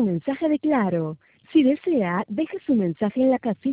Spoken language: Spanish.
mensaje de Claro. Si desea, deje su mensaje en la casilla